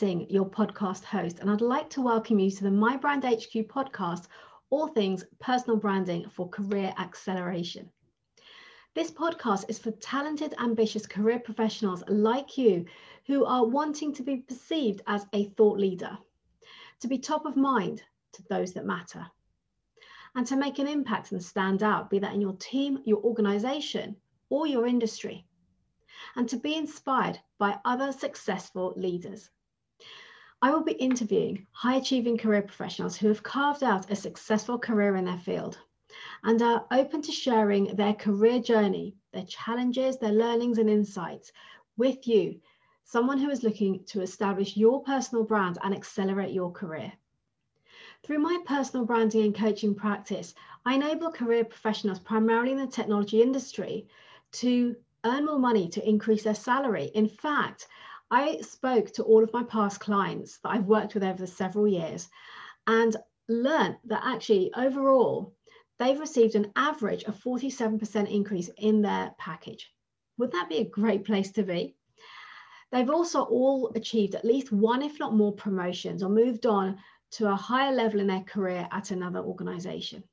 Singh, your podcast host, and I'd like to welcome you to the My Brand HQ podcast, all things personal branding for career acceleration. This podcast is for talented, ambitious career professionals like you who are wanting to be perceived as a thought leader, to be top of mind to those that matter, and to make an impact and stand out, be that in your team, your organization, or your industry, and to be inspired by other successful leaders. I will be interviewing high-achieving career professionals who have carved out a successful career in their field and are open to sharing their career journey, their challenges, their learnings and insights with you, someone who is looking to establish your personal brand and accelerate your career. Through my personal branding and coaching practice, I enable career professionals primarily in the technology industry to earn more money, to increase their salary. In fact, I spoke to all of my past clients that I've worked with over the several years and learned that actually overall, they've received an average of 47% increase in their package. Would that be a great place to be? They've also all achieved at least one, if not more, promotions or moved on to a higher level in their career at another organization.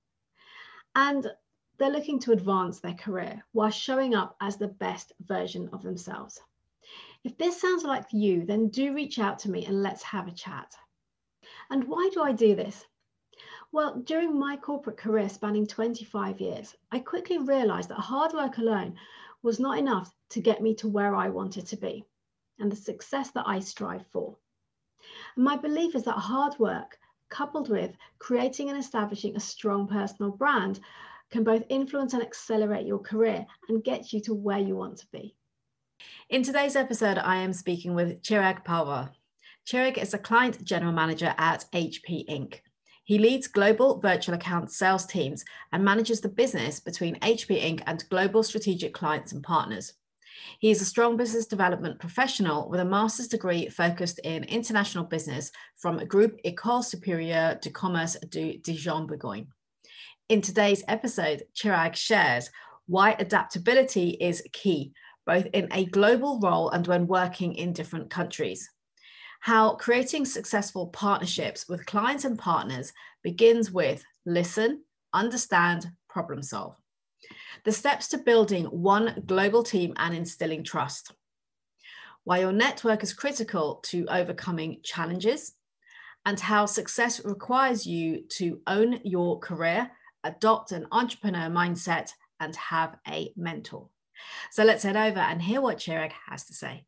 And they're looking to advance their career while showing up as the best version of themselves. If this sounds like you, then do reach out to me and let's have a chat. And why do I do this? Well, during my corporate career spanning 25 years, I quickly realized that hard work alone was not enough to get me to where I wanted to be and the success that I strive for. And my belief is that hard work, coupled with creating and establishing a strong personal brand, can both influence and accelerate your career and get you to where you want to be. In today's episode, I am speaking with Chirag Pawar. Chirag is a client general manager at HP Inc. He leads global virtual account sales teams and manages the business between HP Inc. and global strategic clients and partners. He is a strong business development professional with a master's degree focused in international business from Groupe École Supérieure de Commerce de Dijon-Bourgogne. In today's episode, Chirag shares why adaptability is key, both in a global role and when working in different countries. How creating successful partnerships with clients and partners begins with listen, understand, problem solve. The steps to building one global team and instilling trust. Why your network is critical to overcoming challenges, and how success requires you to own your career, adopt an entrepreneur mindset, and have a mentor. So let's head over and hear what Chirag has to say.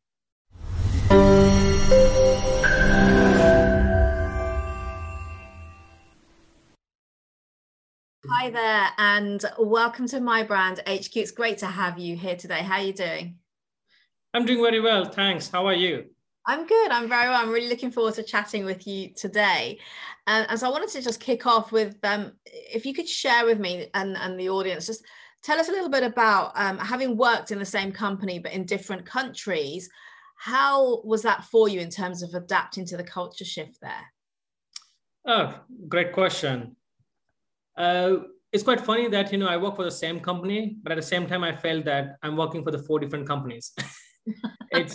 Hi there, and welcome to My Brand HQ. It's great to have you here today. How are you doing? I'm doing very well, thanks. How are you? I'm good. I'm very well. I'm really looking forward to chatting with you today. And so I wanted to just kick off with, if you could share with me and the audience, just tell us a little bit about having worked in the same company, but in different countries. How was that for you in terms of adapting to the culture shift there? Oh, great question. It's quite funny that, I work for the same company, but at the same time, I felt that I'm working for the 4 different companies. It's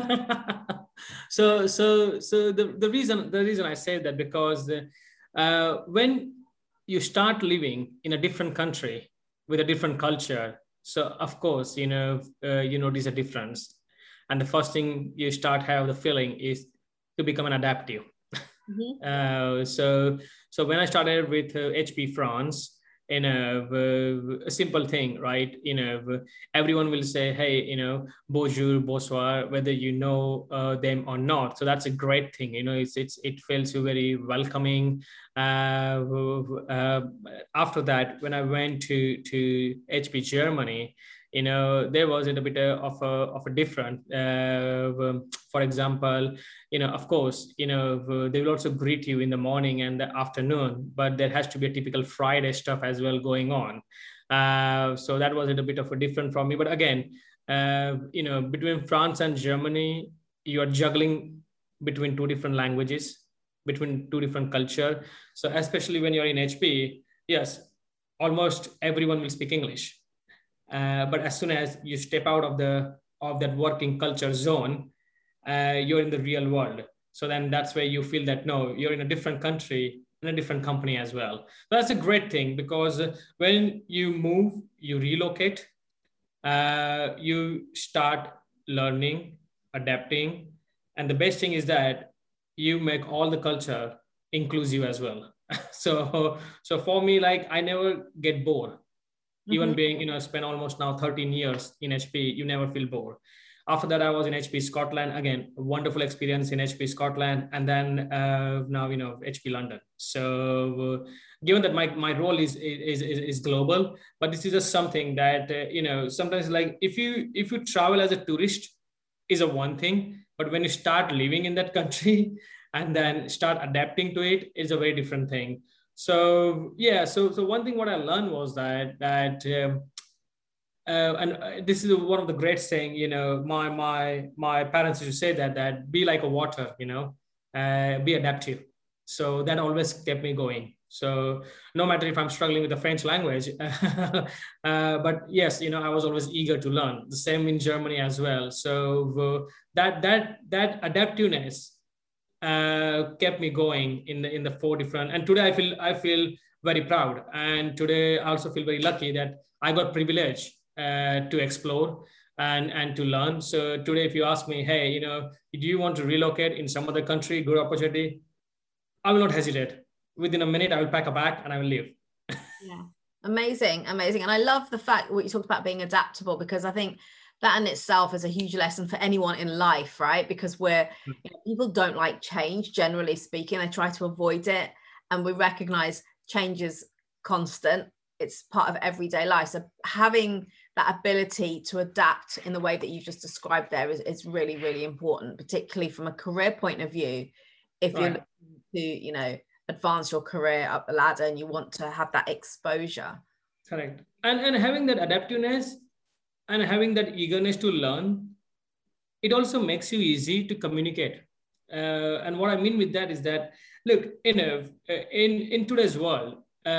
so the reason I say that because when you start living in a different country with a different culture, so of course you notice a difference, and the first thing you start have the feeling is to become an adaptive. Mm-hmm. So when I started with HP France, a simple thing, right? Everyone will say, hey, bonjour, bonsoir, whether you know them or not. So that's a great thing. It feels very welcoming. After that, when I went to HP Germany, there was a bit of a different. For example, of course, they will also greet you in the morning and the afternoon, but there has to be a typical Friday stuff as well going on. So that was a bit of a different from me. But again, between France and Germany, you are juggling between 2 different languages, between 2 different culture. So especially when you're in HP, yes, almost everyone will speak English. But as soon as you step out of that working culture zone, you're in the real world. So then that's where you feel that, no, you're in a different country, in a different company as well. So that's a great thing, because when you move, you relocate, you start learning, adapting. And the best thing is that you make all the culture inclusive as well. So for me, like, I never get bored. Even being, spent almost now 13 years in HP, you never feel bored. After that, I was in HP Scotland. Again, a wonderful experience in HP Scotland. And then now, HP London. So given that my role is global, but this is just something that, sometimes, like, if you travel as a tourist is a one thing, but when you start living in that country and then start adapting to it, is a very different thing. So yeah, so one thing what I learned was that and this is one of the great saying, my parents used to say that be like a water, be adaptive. So that always kept me going. So no matter if I'm struggling with the French language, but yes, I was always eager to learn. The same in Germany as well. So that adaptiveness kept me going in the four different. And today I feel very proud. And today I also feel very lucky that I got privilege to explore and to learn. So today, if you ask me, hey, do you want to relocate in some other country, good opportunity, I will not hesitate. Within a minute, I will pack a bag and I will leave. Yeah, amazing. And I love the fact what you talked about being adaptable, because I think that in itself is a huge lesson for anyone in life, right? Because people don't like change, generally speaking. They try to avoid it. And we recognize change is constant. It's part of everyday life. So having that ability to adapt in the way that you've just described there is really, really important, particularly from a career point of view. If you're looking to, advance your career up the ladder and you want to have that exposure. Correct. And having that adaptiveness and having that eagerness to learn, it also makes you easy to communicate. And what I mean with that is that, look, in today's world,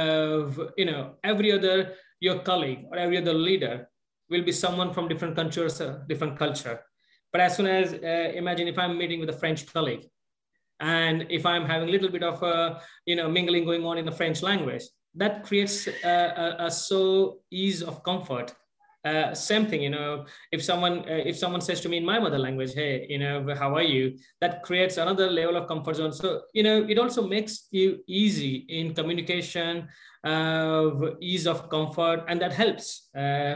every other your colleague or every other leader will be someone from different countries, different culture. But as soon as imagine if I'm meeting with a French colleague, and if I'm having a little bit of mingling going on in the French language, that creates a so ease of comfort. Same thing, if someone says to me in my mother language, hey, how are you? That creates another level of comfort zone. So, it also makes you easy in communication, ease of comfort, and that helps.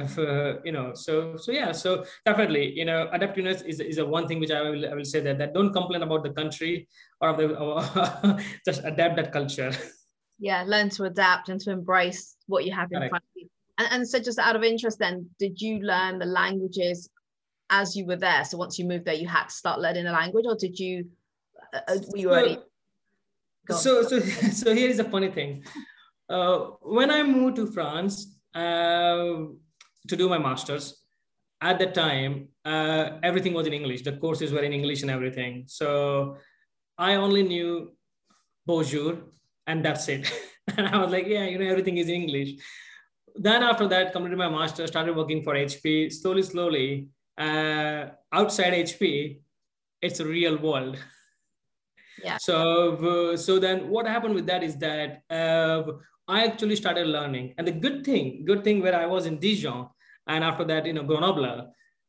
So definitely, adaptiveness is a one thing which I will say that don't complain about the country or just adapt that culture. Yeah, learn to adapt and to embrace what you have in front of you. And so just out of interest then, did you learn the languages as you were there? So once you moved there, you had to start learning the language, or did you, were you already? So here is a funny thing. When I moved to France to do my master's, at that time, everything was in English. The courses were in English and everything. So I only knew bonjour and that's it. And I was like, yeah, everything is in English. Then after that, completed my master, started working for HP. Slowly, outside HP, it's a real world. Yeah. So then what happened with that is that I actually started learning. And the good thing where I was in Dijon, and after that, Grenoble,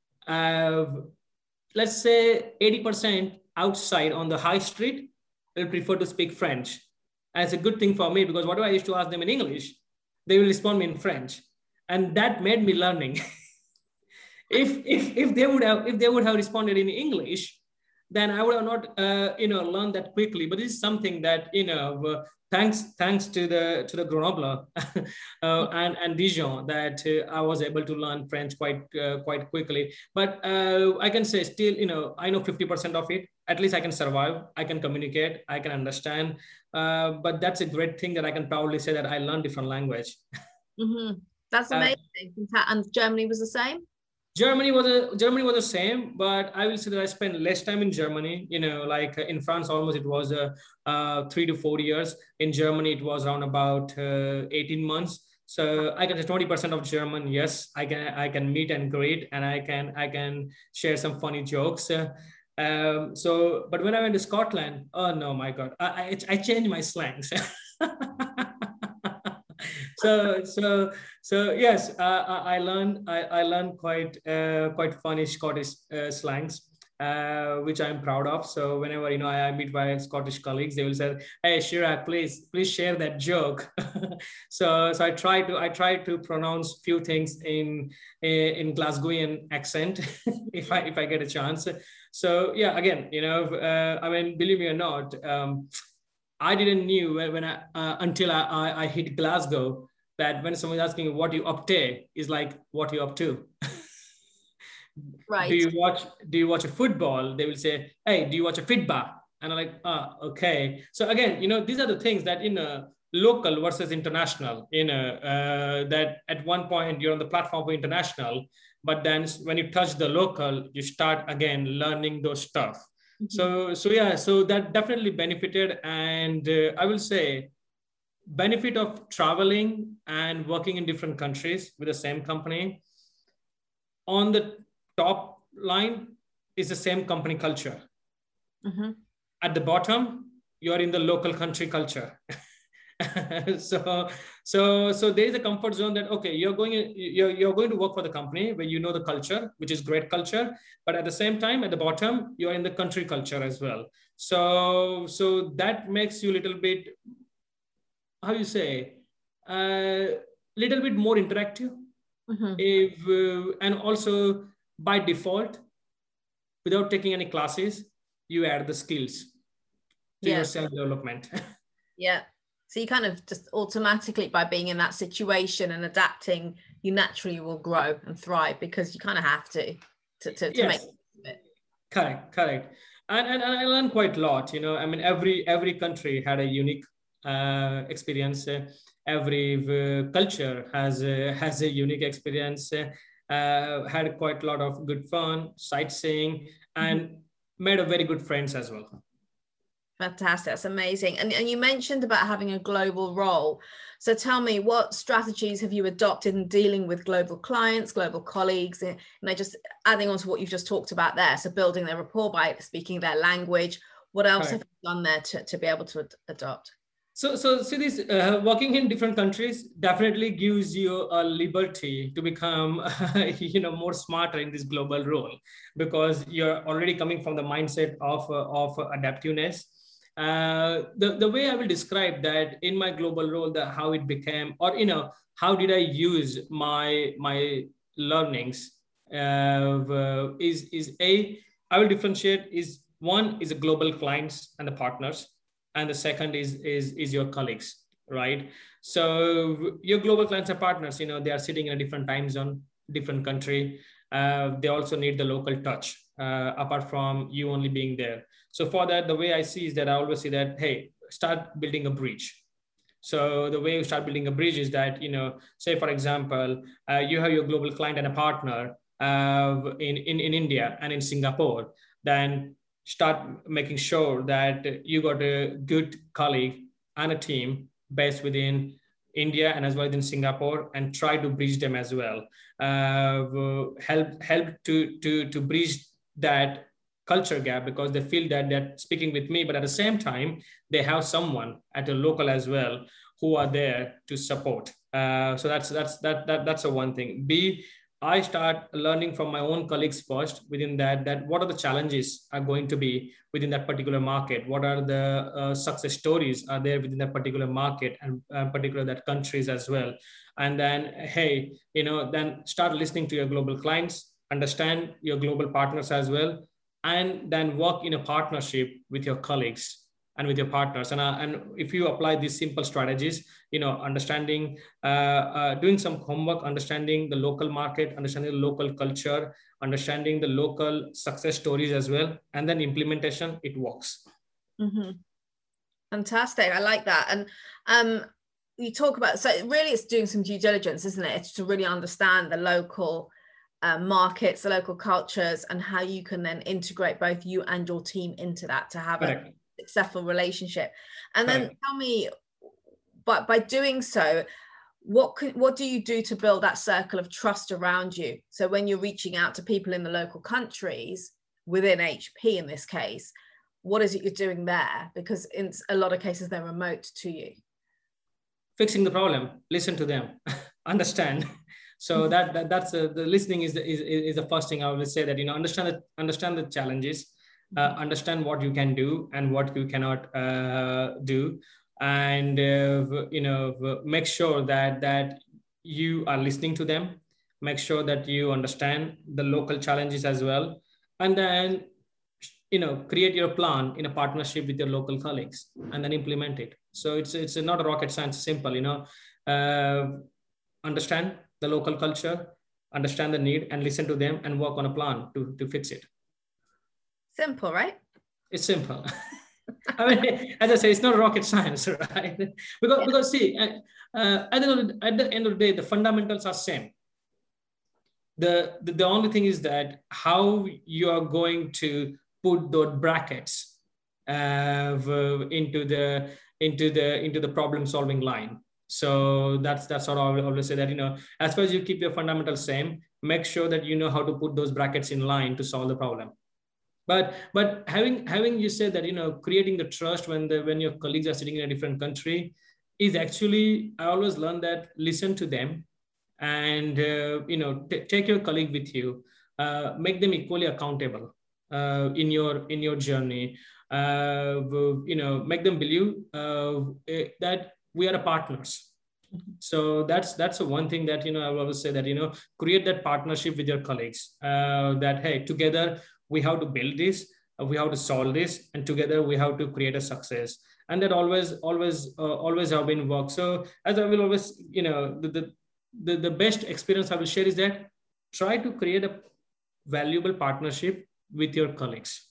let's say 80% outside on the high street will prefer to speak French. And it's a good thing for me, because whatever I used to ask them in English, they will respond me in French, and that made me learning. if they would have responded in English, then I would have not learned that quickly. But this is something that thanks to the Grenoble and Dijon, that I was able to learn French quite quickly. But I can say still, I know 50% of it. At least I can survive, I can communicate, I can understand. But that's a great thing that I can proudly say that I learned different language. Mm-hmm. That's amazing. And Germany was the same? Germany was the same, but I will say that I spent less time in Germany. Like in France, almost it was 3 to 4 years. In Germany, it was around about 18 months. So I can say 20% of German. Yes, I can meet and greet, and I can share some funny jokes. But when I went to Scotland, oh no, my God, I changed my slangs. So yes, I learned quite funny Scottish slangs, which I'm proud of. So whenever I meet my Scottish colleagues, they will say, "Hey, Chirag, please share that joke." So I try to pronounce few things in Glasgowian accent if I get a chance. So yeah, again, I mean, believe me or not. I didn't knew when I until I hit Glasgow that when someone's asking you what you up to is like what you up to. Right. Do you watch a football? They will say, hey, do you watch a football? And I'm like, okay. So again, these are the things that local versus international, that at one point you're on the platform for international, but then when you touch the local, you start again learning those stuff. So that definitely benefited. And I will say benefit of traveling and working in different countries with the same company. On the top line is the same company culture. At the bottom, you're in the local country culture. So there is a comfort zone that, okay, you're going to work for the company where you know the culture, which is great culture, but at the same time, at the bottom, you're in the country culture as well. So that makes you a little bit, how you say, little bit more interactive. And also by default, without taking any classes, you add the skills to your self-development. Yeah. So you kind of just automatically, by being in that situation and adapting, you naturally will grow and thrive because you kind of have to make it. Correct. And I learned quite a lot. I mean, every country had a unique experience. Every culture has a unique experience. Had quite a lot of good fun, sightseeing, and made a very good friends as well. Fantastic. That's amazing. And you mentioned about having a global role. So tell me, what strategies have you adopted in dealing with global clients, global colleagues, and just adding on to what you've just talked about there. So building their rapport by speaking their language. What else have you done there to be able to adopt? So see, this working in different countries definitely gives you a liberty to become, more smarter in this global role, because you're already coming from the mindset of adaptiveness. The way I will describe that in my global role, how it became, or how did I use my learnings is I will differentiate is one is the global clients and the partners, and the second is your colleagues, right? So your global clients and partners, they are sitting in a different time zone, different country. They also need the local touch, apart from you only being there. So for that, the way I see is that I always say that, hey, start building a bridge. So the way you start building a bridge is that, say, for example, you have your global client and a partner in India and in Singapore, then start making sure that you got a good colleague and a team based within India and as well as in Singapore, and try to bridge them as well. Help to bridge that culture gap, because they feel that they're speaking with me, but at the same time, they have someone at a local as well who are there to support. So that's a one thing. B, I start learning from my own colleagues first within that what are the challenges are going to be within that particular market? What are the success stories are there within that particular market and particular that countries as well? And then, hey, then start listening to your global clients, understand your global partners as well, and then work in a partnership with your colleagues and with your partners. And if you apply these simple strategies, understanding, doing some homework, understanding the local market, understanding the local culture, understanding the local success stories as well, and then implementation, it works. Fantastic. I like that. And you talk about, so really it's doing some due diligence, isn't it? It's to really understand the local markets, the local cultures, and how you can then integrate both you and your team into that to have a successful relationship. And then tell me, but by doing so, what do you do to build that circle of trust around you? So when you're reaching out to people in the local countries, within HP in this case, what is it you're doing there? Because in a lot of cases, they're remote to you. Fixing the problem, listen to them, understand. So that's the listening is the first thing I will say, that, understand the challenges, understand what you can do and what you cannot do, and make sure that you are listening to them, make sure that you understand the local challenges as well, and then create your plan in a partnership with your local colleagues and then implement it. So it's not a rocket science, simple, understand the local culture, understand the need, and listen to them and work on a plan to fix it. Simple, right? It's simple. I mean, as I say, it's not rocket science, right? Because see, at the end of the day, the fundamentals are same. The only thing is that how you are going to put those brackets into the problem solving line. So that's what I will always say, that as far as you keep your fundamentals same, make sure that you know how to put those brackets in line to solve the problem. But having you said that creating the trust when your colleagues are sitting in a different country is actually, I always learn that listen to them, and take your colleague with you, make them equally accountable in your journey, make them believe that we are partners. So that's the one thing that I will always say, that create that partnership with your colleagues, that hey, together we have to build this, we have to solve this, and together we have to create a success. And that always have been work. So as I will always, the best experience I will share is that try to create a valuable partnership with your colleagues.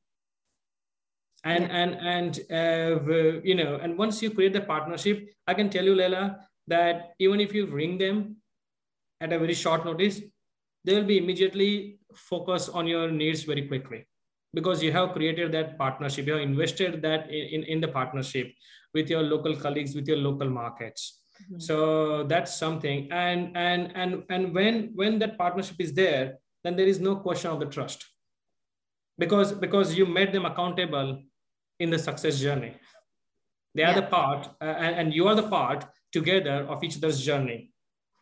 And once you create the partnership, I can tell you, Leila, that even if you ring them at a very short notice, they will be immediately focused on your needs very quickly, because you have created that partnership, you have invested that in the partnership with your local colleagues, with your local markets. Mm-hmm. So that's something. And when that partnership is there, then there is no question of the trust, because you made them accountable in the success journey. They are the part, and you are the part together of each other's journey.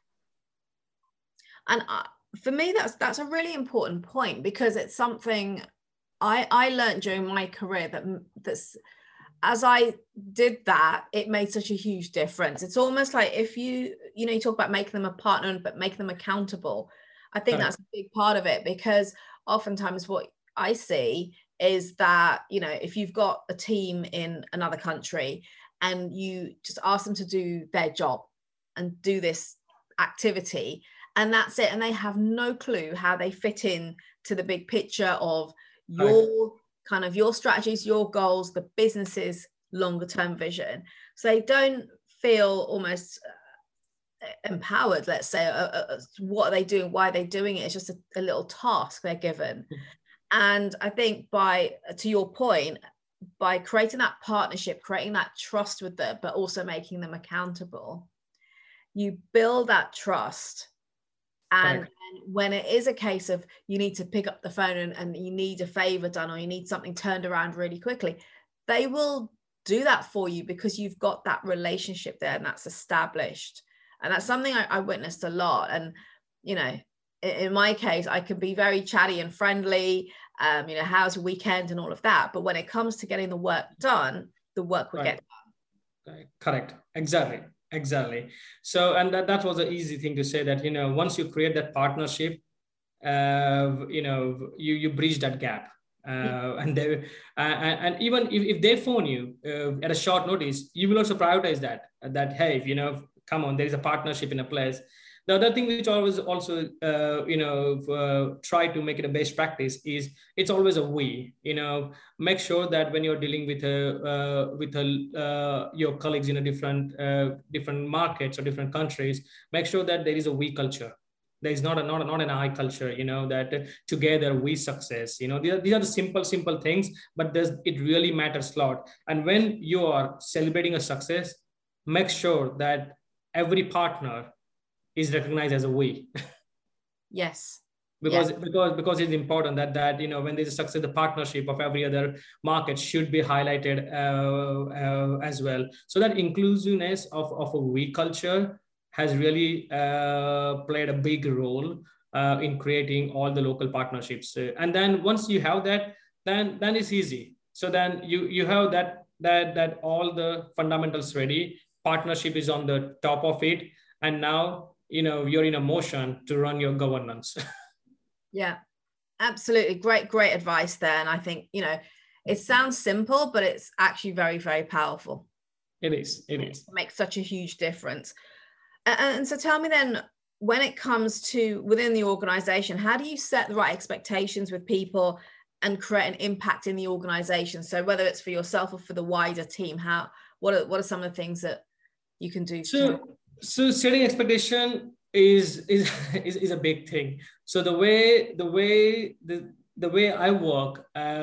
And for me, that's a really important point, because it's something I learned during my career that's as I did that, it made such a huge difference. It's almost like if you talk about making them a partner, but make them accountable. I think that's a big part of it, because oftentimes what I see is that, if you've got a team in another country and you just ask them to do their job and do this activity, and that's it, and they have no clue how they fit in to the big picture of your kind of your strategies, your goals, the business's longer term vision. So they don't feel almost empowered, let's say. What are they doing? Why are they doing it? It's just a little task they're given. And I think to your point, by creating that partnership, creating that trust with them, but also making them accountable, you build that trust. And when it is a case of you need to pick up the phone and you need a favor done, or you need something turned around really quickly, they will do that for you, because you've got that relationship there and that's established. And that's something I witnessed a lot. And, in my case, I can be very chatty and friendly, how's your weekend and all of that. But when it comes to getting the work done, the work will get done. Correct. Exactly. So, and that was an easy thing to say, that, once you create that partnership, you bridge that gap. And even if they phone you at a short notice, you will also prioritize that, hey, come on, there is a partnership in a place. The other thing which always also, try to make it a best practice is it's always a we, make sure that when you're dealing with your colleagues in a different markets or different countries, make sure that there is a we culture. There is not an I culture, that together we success, these are the simple things, but it really matters a lot. And when you are celebrating a success, make sure that every partner is recognized as a we. Yes. because it's important that when there's a success, the partnership of every other market should be highlighted as well. So that inclusiveness of a we culture has really played a big role in creating all the local partnerships. And then once you have that, then it's easy. So then you have that all the fundamentals ready. Partnership is on the top of it, and now you're in a motion to run your governance. Yeah, absolutely. Great advice there. And I think, it sounds simple, but it's actually very, very powerful. It is. It makes such a huge difference. And so tell me then, when it comes to within the organization, how do you set the right expectations with people and create an impact in the organization? So whether it's for yourself or for the wider team, what are some of the things that you can do? So setting expectation is a big thing. So the way I work,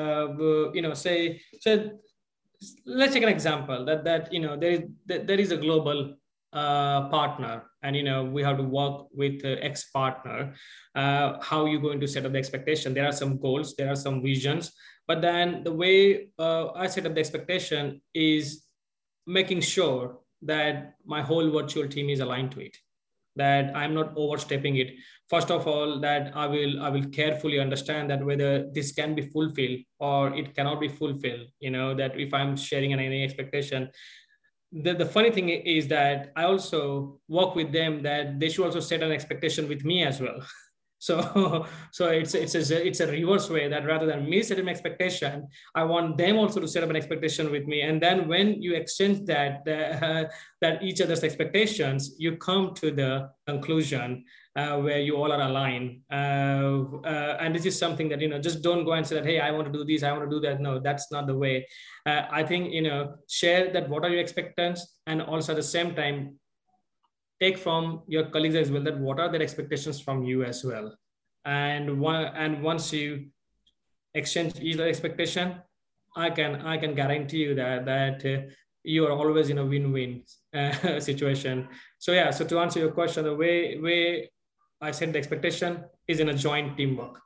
let's take an example that there is a global partner, and we have to work with X partner. How are you going to set up the expectation? There are some goals, there are some visions, but then the way I set up the expectation is making sure that my whole virtual team is aligned to it, that I'm not overstepping it. First of all, that I will carefully understand that whether this can be fulfilled or it cannot be fulfilled. That if I'm sharing any expectation, the funny thing is that I also work with them that they should also set an expectation with me as well. So it's a reverse way, that rather than me setting an expectation, I want them also to set up an expectation with me. And then when you exchange that each other's expectations, you come to the conclusion where you all are aligned. And this is something that, just don't go and say that, hey, I want to do this, I want to do that. No, that's not the way. I think, share that what are your expectations, and also at the same time, take from your colleagues as well that what are their expectations from you as well. And once you exchange each expectation, I can guarantee you that you are always in a win-win situation. So yeah, so to answer your question, the way I set the expectation is in a joint teamwork.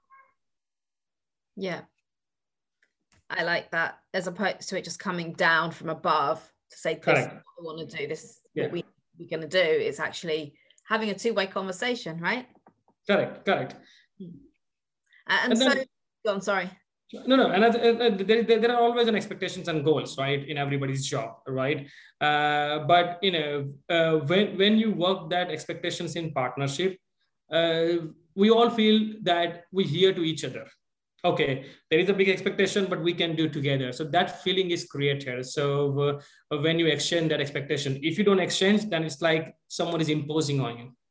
Yeah, I like that, as opposed to it just coming down from above to say, this is what I want to do, this is what we're going to do. It's actually having a two-way conversation, right? Correct. And so, then, go on, sorry. No, and there are always expectations and goals, right, in everybody's job, right? But when you work that expectations in partnership, we all feel that we hear to each other. Okay, there is a big expectation, but we can do together. So that feeling is created. So when you exchange that expectation, if you don't exchange, then it's like someone is imposing on you.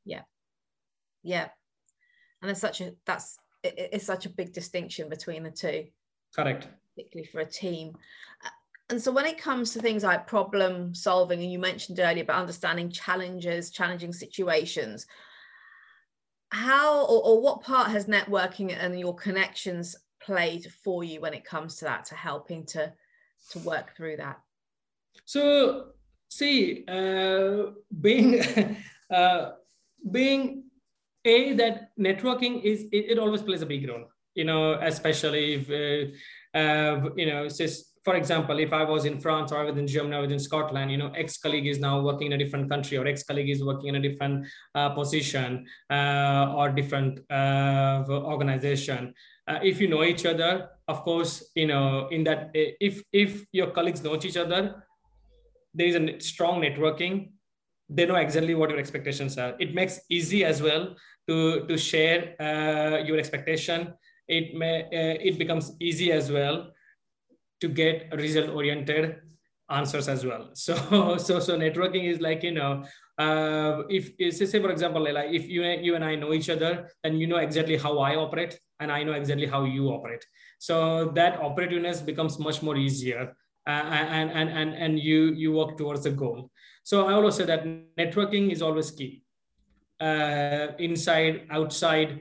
Yeah. And it's such a big distinction between the two. Correct. Particularly for a team. And so when it comes to things like problem solving, and you mentioned earlier about understanding challenging situations, how or what part has networking and your connections played for you when it comes to that, to helping to work through that? So see, being that networking it always plays a big role, especially if for example, if I was in France or I was in Germany or I was in Scotland, ex-colleague is now working in a different country, or ex-colleague is working in a different position or different organization. If you know each other, of course, in that, if your colleagues know each other, there is a strong networking. They know exactly what your expectations are. It makes easy as well to share your expectation. It becomes easy as well to get result-oriented answers as well. So networking is like, if say for example, like if you and I know each other, then you know exactly how I operate and I know exactly how you operate. So that operativeness becomes much more easier, and you work towards the goal. So I always say that networking is always key. Inside, outside,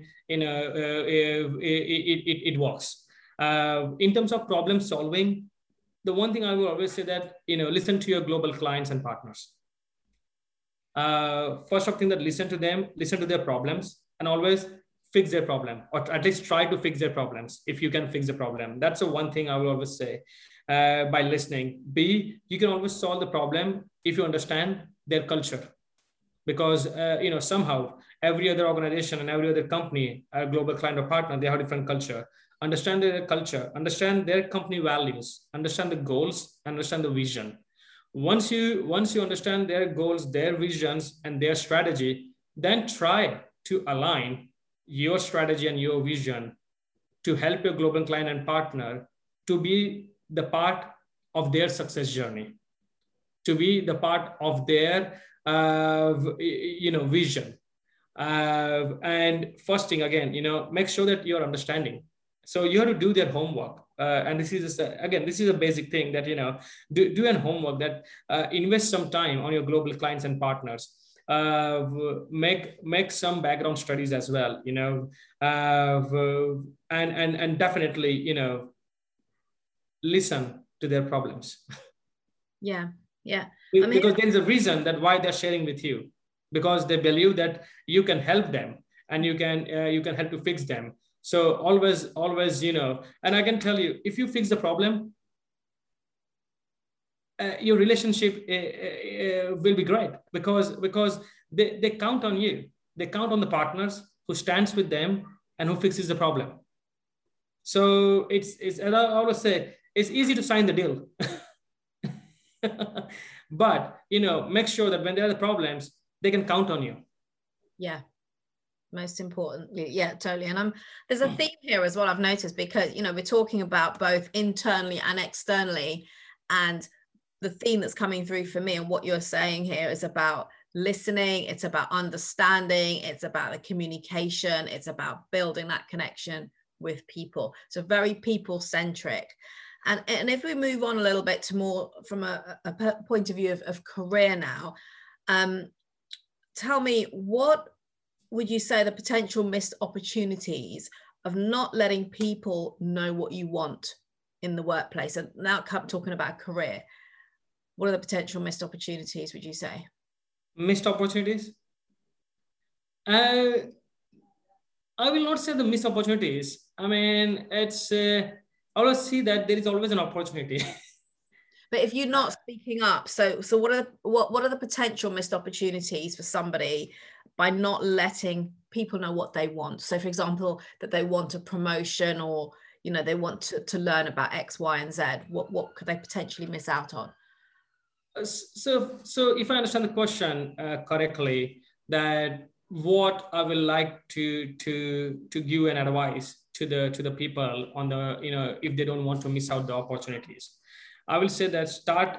it works. In terms of problem solving, the one thing I will always say that, listen to your global clients and partners. First of thing, that listen to them, listen to their problems, and always fix their problem, or at least try to fix their problems if you can fix the problem. That's the one thing I will always say. By listening. B, you can always solve the problem if you understand their culture, because somehow every other organization and every other company, a global client or partner, they have different culture. Understand their culture, understand their company values, understand the goals, understand the vision. Once you understand their goals, their visions, and their strategy, then try to align your strategy and your vision to help your global client and partner to be the part of their success journey, to be the part of their vision. And first thing, again, make sure that you're understanding. So you have to do their homework. And this is a basic thing that, do an homework, that invest some time on your global clients and partners. Make some background studies as well, and definitely, listen to their problems. Yeah. Because there is a reason that why they're sharing with you, because they believe that you can help them and you can help to fix them. So always, and I can tell you, if you fix the problem, your relationship will be great, because they count on you. They count on the partners who stands with them and who fixes the problem. So it's and I always say, it's easy to sign the deal. But, make sure that when there are the problems, they can count on you. Yeah. Most importantly. Yeah, totally. And there's a theme here as well, I've noticed, because, we're talking about both internally and externally. And the theme that's coming through for me and what you're saying here is about listening. It's about understanding. It's about the communication. It's about building that connection with people. So very people centric. And if we move on a little bit to more from a point of view of career now, tell me, what would you say the potential missed opportunities of not letting people know what you want in the workplace? And now talking about career, what are the potential missed opportunities, would you say? Missed opportunities? I will not say the missed opportunities. I mean, it's... I always see that there is always an opportunity. But if you're not speaking up, so what are the potential missed opportunities for somebody by not letting people know what they want? So, for example, that they want a promotion, or they want to learn about X, Y, and Z. What could they potentially miss out on? So if I understand the question correctly, that what I would like to give an advice to the people on the, if they don't want to miss out the opportunities, I will say that start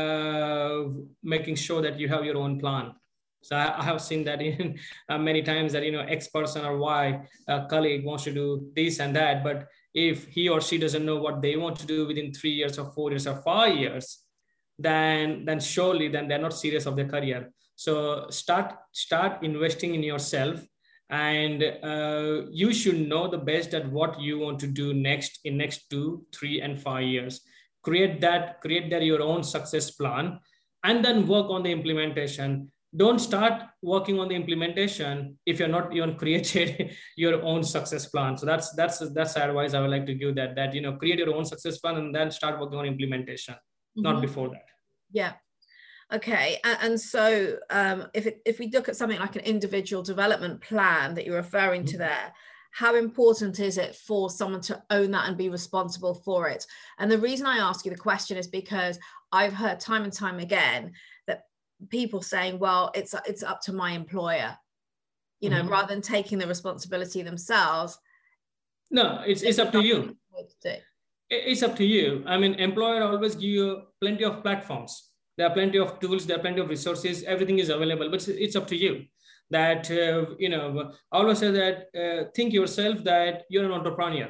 making sure that you have your own plan. So I have seen that in many times that, X person or Y colleague wants to do this and that, but if he or she doesn't know what they want to do within 3 years or 4 years or 5 years, then surely they're not serious of their career. So start investing in yourself. And you should know the best at what you want to do next 2, 3, and 5 years. Create that your own success plan, and then work on the implementation. Don't start working on the implementation if you're not even created your own success plan. So that's the advice I would like to give, that create your own success plan and then start working on implementation, not before that. Yeah. Okay, and so if we look at something like an individual development plan that you're referring to there, how important is it for someone to own that and be responsible for it? And the reason I ask you the question is because I've heard time and time again that people saying, well, it's up to my employer, rather than taking the responsibility themselves. No, it's up to you. It's up to you. I mean, employer always give you plenty of platforms. There are plenty of tools, there are plenty of resources, everything is available, but it's up to you. That, I always say that, think yourself that you're an entrepreneur.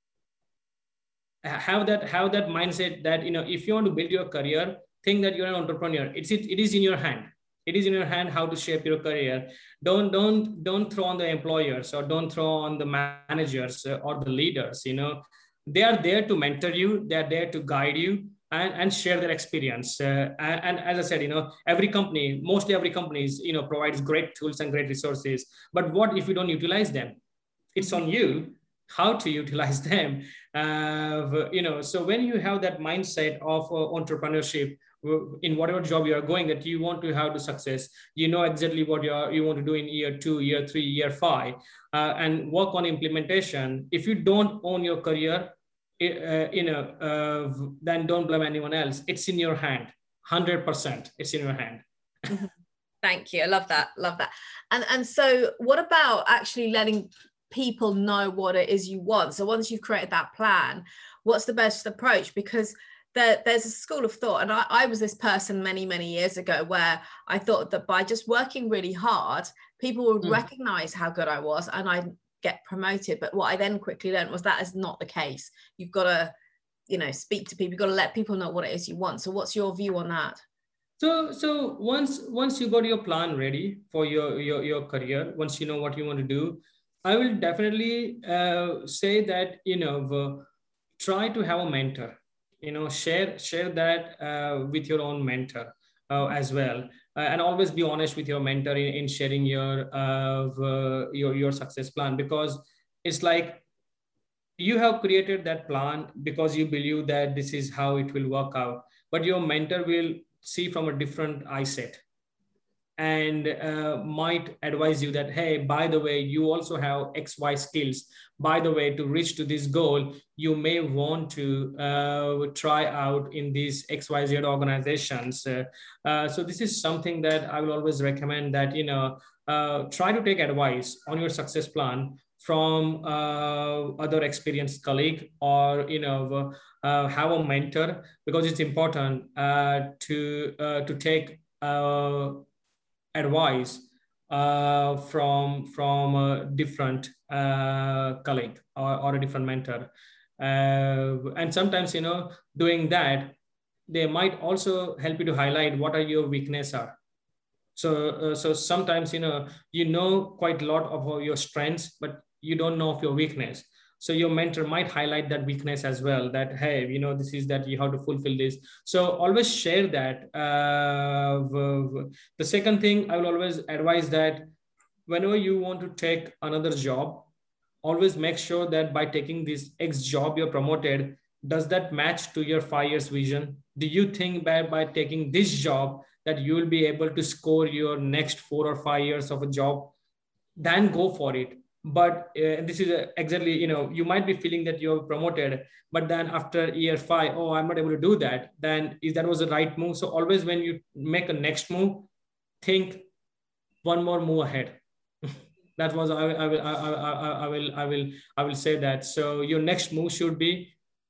Have that mindset that, if you want to build your career, think that you're an entrepreneur. It is in your hand. It is in your hand how to shape your career. Don't throw on the employers, or don't throw on the managers or the leaders. They are there to mentor you. They are there to guide you and share their experience. And as I said, mostly every company provides great tools and great resources. But what if we don't utilize them? It's on you how to utilize them. So when you have that mindset of entrepreneurship in whatever job you are going, that you want to have the success, you know exactly what you want to do in year 2, year 3, year 5, and work on implementation. If you don't own your career, then don't blame anyone else. It's in your hand. 100%. It's in your hand. Thank you. I love that. Love that. And so what about actually letting people know what it is you want? So once you've created that plan, what's the best approach? Because there's a school of thought, and I was this person many, many years ago, where I thought that by just working really hard, people would recognize how good I was and I'd get promoted. But what I then quickly learned was that is not the case. You've got to, speak to people. You've got to let people know what it is you want. So what's your view on that? So once you got your plan ready for your career, once you know what you want to do, I will definitely say that, try to have a mentor, share that with your own mentor as well. And always be honest with your mentor in sharing your success plan, because it's like you have created that plan because you believe that this is how it will work out, but your mentor will see from a different eyesight and might advise you that, hey, by the way, you also have XY skills. By the way, to reach to this goal, you may want to try out in these XYZ organizations. So this is something that I will always recommend, that, try to take advice on your success plan from other experienced colleague, or, have a mentor, because it's important to take advice from a different colleague or a different mentor. And sometimes, doing that, they might also help you to highlight what are your weaknesses are. So sometimes, quite a lot of your strengths, but you don't know of your weakness. So your mentor might highlight that weakness as well, that, hey, this is that you have to fulfill this. So always share that. The second thing, I will always advise that whenever you want to take another job, always make sure that by taking this X job you're promoted, does that match to your 5 years vision? Do you think that by taking this job that you will be able to score your next 4 or 5 years of a job? Then go for it. But this is exactly, you might be feeling that you're promoted, but then after year 5, oh, I'm not able to do that. Then that was the right move. So always when you make a next move, think one more move ahead. That was, I will say that. So your next move should be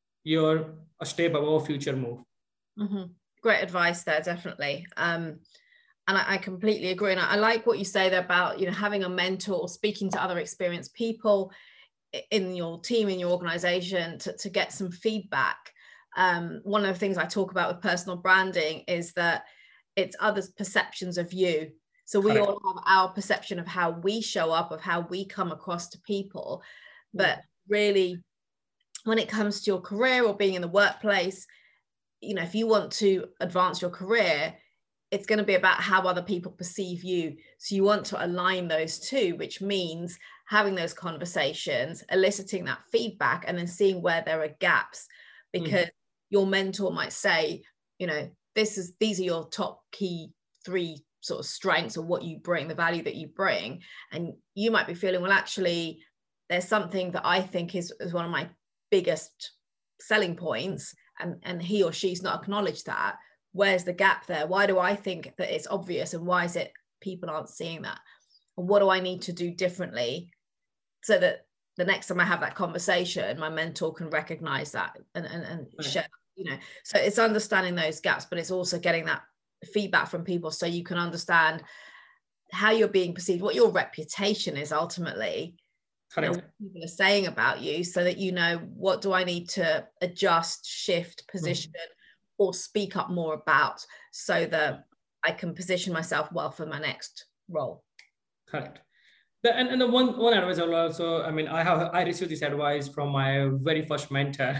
a step above future move. Mm-hmm. Great advice there, definitely. And I completely agree. And I like what you say there about, having a mentor, speaking to other experienced people in your team, in your organization, to get some feedback. One of the things I talk about with personal branding is that it's others' perceptions of you. So we all have our perception of how we show up, of how we come across to people. But really, when it comes to your career or being in the workplace, if you want to advance your career, it's going to be about how other people perceive you. So you want to align those two, which means having those conversations, eliciting that feedback, and then seeing where there are gaps, because your mentor might say, these are your top key 3 sort of strengths, or what you bring, the value that you bring. And you might be feeling, well, actually, there's something that I think is one of my biggest selling points, and he or she's not acknowledged that. Where's the gap there? Why do I think that it's obvious, and why is it people aren't seeing that? And what do I need to do differently so that the next time I have that conversation, my mentor can recognize that and share, so it's understanding those gaps, but it's also getting that feedback from people so you can understand how you're being perceived, what your reputation is ultimately, what people are saying about you, so that what do I need to adjust, shift, position, or speak up more about, so that I can position myself well for my next role. Correct. And the one advice I will also, I received this advice from my very first mentor.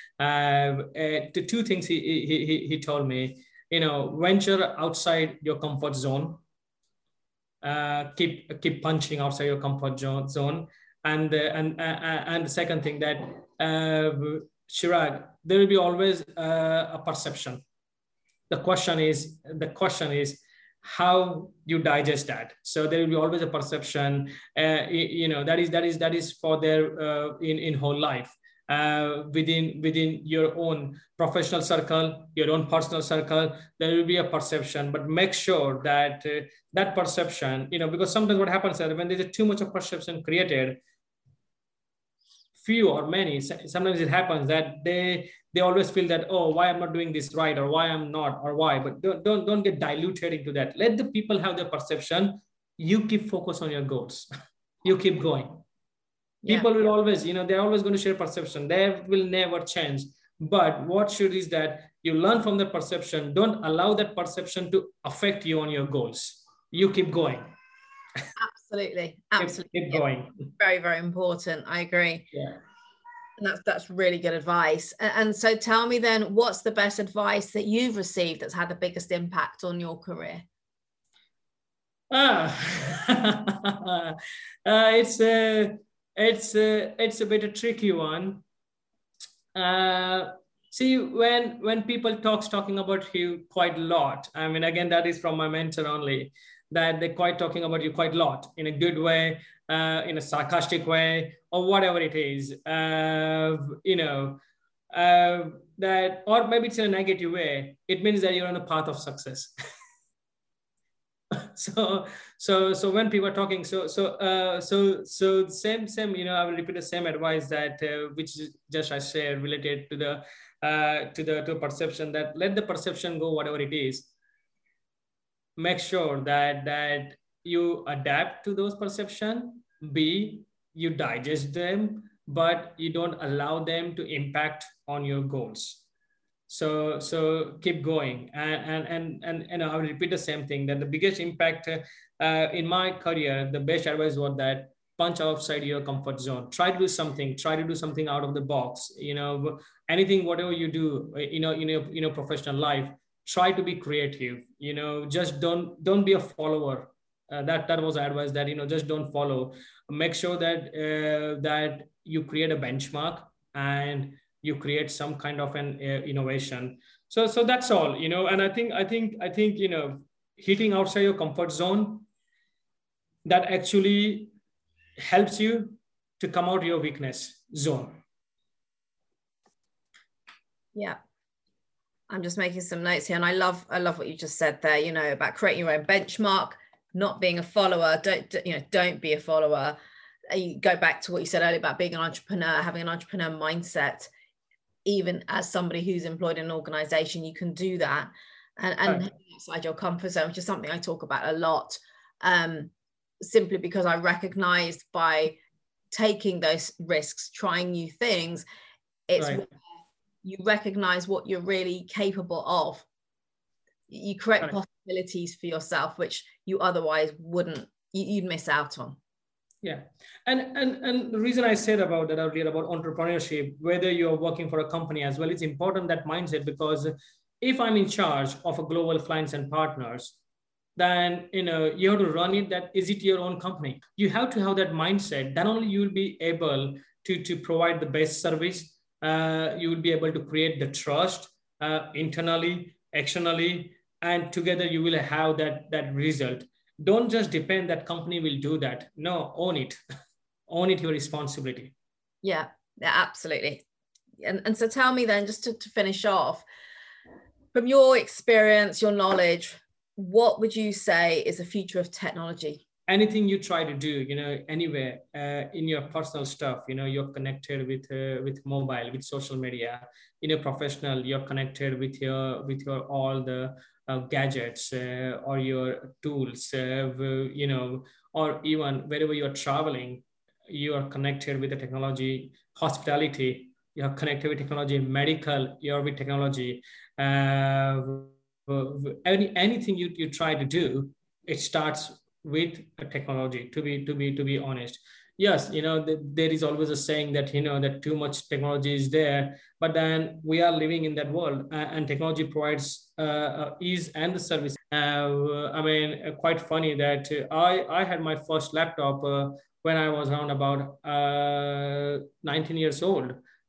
The 2 things he told me, venture outside your comfort zone. Keep punching outside your comfort zone. And the second thing that Chirag, there will be always a perception. The question is how you digest that. So there will be always a perception, that is for their in whole life, within your own professional circle, your own personal circle. There will be a perception, but make sure that that perception, because sometimes what happens is when there's too much of perception created, few or many, sometimes it happens that they always feel that, oh, why I'm not doing this right, or why I'm not, or why. But don't get diluted into that. Let the people have their perception. You keep focus on your goals. You keep going. People will always, they're always going to share perception. They will never change. But what should is that you learn from the perception. Don't allow that perception to affect you on your goals. You keep going. Absolutely. Keep going. Very, very important. I agree. Yeah. And that's really good advice. And so tell me then, what's the best advice that you've received that's had the biggest impact on your career? It's a bit a tricky one. See, when people talking about you quite a lot, I mean, again, that is from my mentor only, that they're quite talking about you quite a lot, in a good way, in a sarcastic way, or whatever it is, that, or maybe it's in a negative way. It means that you're on a path of success. So when people are talking, so same, I will repeat the same advice that which just I shared related to the perception, that let the perception go, whatever it is. Make sure that you adapt to those perceptions. B, you digest them, but you don't allow them to impact on your goals. So keep going, and I will repeat the same thing, that the biggest impact in my career, the best advice was that punch outside your comfort zone. Try to do something out of the box. Anything, whatever you do, in your professional life, try to be creative. Just don't be a follower. That was advice, that just don't follow. Make sure that you create a benchmark and you create some kind of an innovation. So that's all. And I think hitting outside your comfort zone, that actually helps you to come out of your weakness zone. Yeah. I'm just making some notes here, and I love what you just said there, about creating your own benchmark, not being a follower. Don't be a follower. You go back to what you said earlier about being an entrepreneur, having an entrepreneur mindset. Even as somebody who's employed in an organization, you can do that and outside your comfort zone, which is something I talk about a lot, simply because I recognized by taking those risks, trying new things, it's right. You recognize what you're really capable of. You create possibilities for yourself, which you otherwise wouldn't, you'd miss out on. Yeah. And the reason I said about that earlier about entrepreneurship, whether you're working for a company as well, it's important, that mindset, because if I'm in charge of a global clients and partners, then, you have to run it, that is it your own company? You have to have that mindset. Then only you will be able to provide the best service. You will be able to create the trust internally, externally, and together you will have that result. Don't just depend that company will do that. No, own it. Own it, your responsibility. Yeah, absolutely. And so tell me then, just to finish off, from your experience, your knowledge, what would you say is the future of technology? Anything you try to do, anywhere in your personal stuff, you're connected with mobile, with social media. In your professional, you're connected with your all the gadgets or your tools, or even wherever you're traveling, you are connected with the technology. Hospitality, you're connected with technology. Medical, you're with technology. Anything you try to do, it starts with a technology, to be honest. Yes, there is always a saying that, that too much technology is there, but then we are living in that world, and technology provides ease and the service. Quite funny that I had my first laptop when I was around about 19 years old.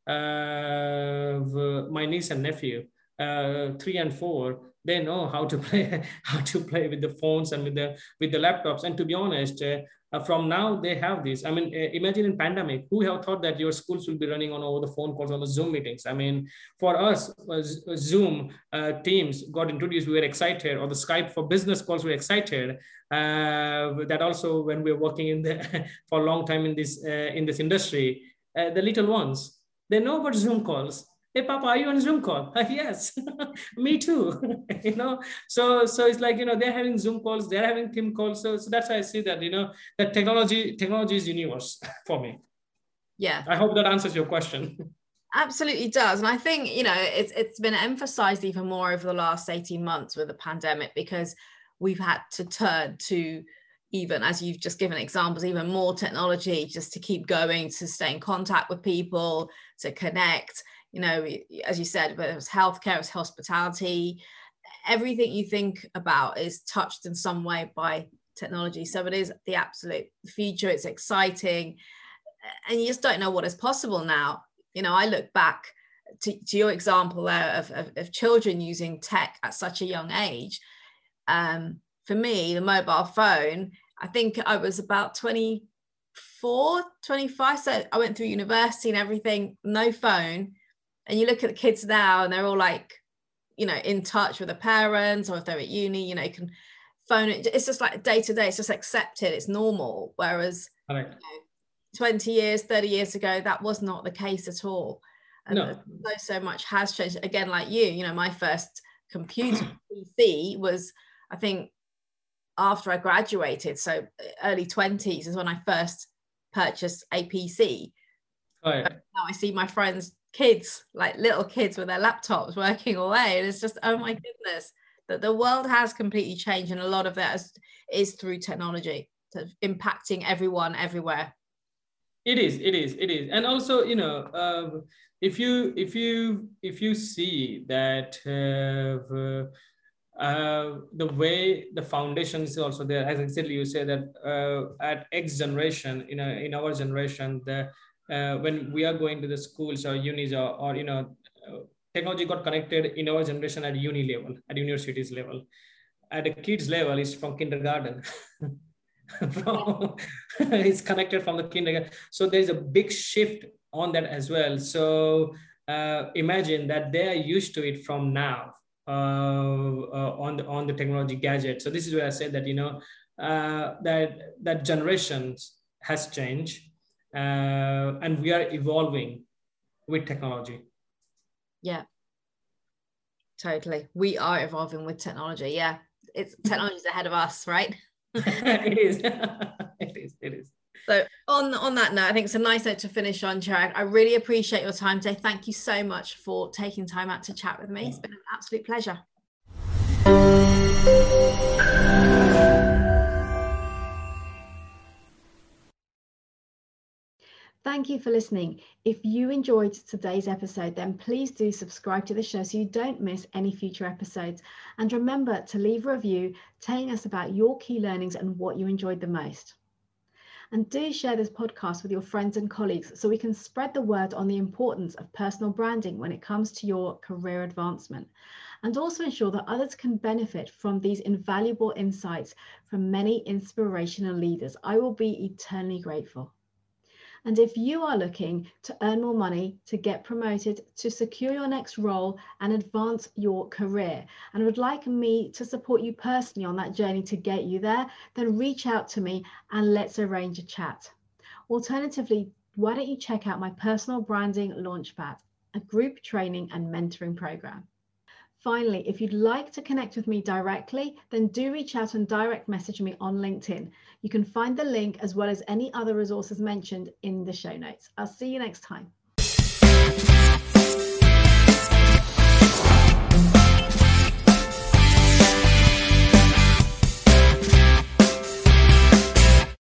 My niece and nephew, 3 and 4, they know how to play with the phones and with the laptops. And to be honest, from now they have this. Imagine in pandemic, who have thought that your schools will be running on over the phone calls, on the Zoom meetings? For us, Zoom, Teams got introduced, we were excited, or the Skype for business calls, we were excited. That also, when we were working for a long time in this industry, the little ones, they know about Zoom calls. Hey, Papa, are you on Zoom call? Yes, me too. So it's like, they're having Zoom calls, they're having Team calls. So that's why I see that, that technology is universe for me. Yeah. I hope that answers your question. Absolutely does. And I think, it's been emphasized even more over the last 18 months with the pandemic, because we've had to turn to, even as you've just given examples, even more technology just to keep going, to stay in contact with people, to connect. As you said, whether it's healthcare, it's hospitality, everything you think about is touched in some way by technology. So it is the absolute future. It's exciting. And you just don't know what is possible now. I look back to your example there of children using tech at such a young age. For me, the mobile phone, I think I was about 24, 25. So I went through university and everything, no phone. And you look at the kids now and they're all like, in touch with their parents, or if they're at uni, you can phone it. It's just like day to day, it's just accepted, it's normal. Whereas 20 years, 30 years ago, that was not the case at all. And no. so much has changed. Again, like you, my first computer PC was, I think, after I graduated. So early 20s is when I first purchased a PC. Right. Now I see my friends' kids, like little kids with their laptops working away. And it's just, oh my goodness, that the world has completely changed. And a lot of that is through technology, sort of impacting everyone everywhere. It is. And also, if you see that the way the foundation is also there, as exactly you say that at X generation, in our generation, when we are going to the schools or unis or technology got connected in our generation at uni level, at universities level. At the kids level, is from kindergarten. It's connected from the kindergarten. So there's a big shift on that as well. So imagine that they are used to it from now on the technology gadget. So this is where I said that that generations has changed. And we are evolving with technology. Yeah, totally. We are evolving with technology. Yeah, technology's ahead of us, right? It is. It is. So on that note, I think it's a nice note to finish on, Chirag. I really appreciate your time today. Thank you so much for taking time out to chat with me. It's been an absolute pleasure. Thank you for listening. If you enjoyed today's episode, then please do subscribe to the show so you don't miss any future episodes. And remember to leave a review telling us about your key learnings and what you enjoyed the most. And do share this podcast with your friends and colleagues so we can spread the word on the importance of personal branding when it comes to your career advancement. And also ensure that others can benefit from these invaluable insights from many inspirational leaders. I will be eternally grateful. And if you are looking to earn more money, to get promoted, to secure your next role and advance your career, and would like me to support you personally on that journey to get you there, then reach out to me and let's arrange a chat. Alternatively, why don't you check out my personal branding launchpad, a group training and mentoring program. Finally, if you'd like to connect with me directly, then do reach out and direct message me on LinkedIn. You can find the link as well as any other resources mentioned in the show notes. I'll see you next time.